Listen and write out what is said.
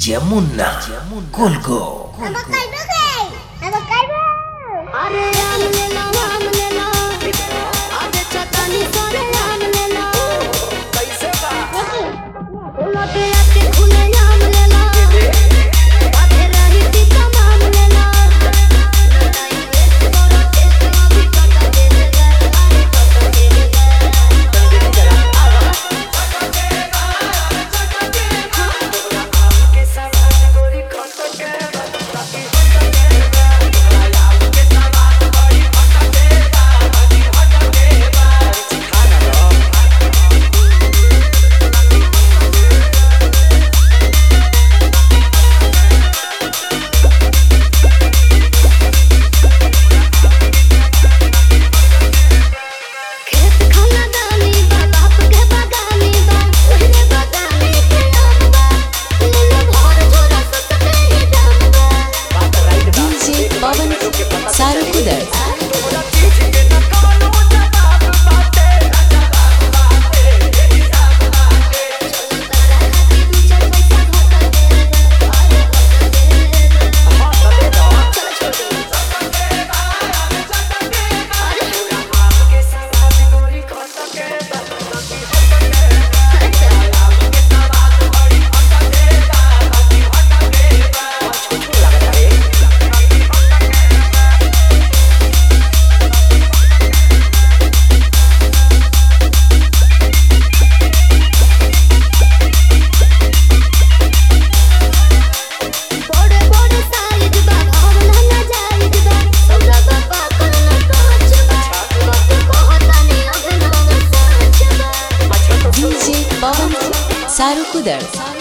DJ Munna Kolgo अरे आम ले लो आधे चटनी सारे आम ले लो कैसे बा उलटे आके खुले आम ले लो आधे रही थी तमाम ले लो टाइम वेस्ट करो टेस्ट अभी पता दे देगा अरे पता दे देगा आम के सवाद गोरी खट के बाकी खेत खाना दानी बा बाप के बागानी बा ओहरे बागानी के आम बा ले लो भर झोरा सकते ही दाम बा DJ Pawan Sarukudar बड़े बड़े साइज बा भावना ना जायज बा सबला बाबा करना काच बा वक्त कहता नहीं अभिनव सच बा DJ Pawan Sarukudar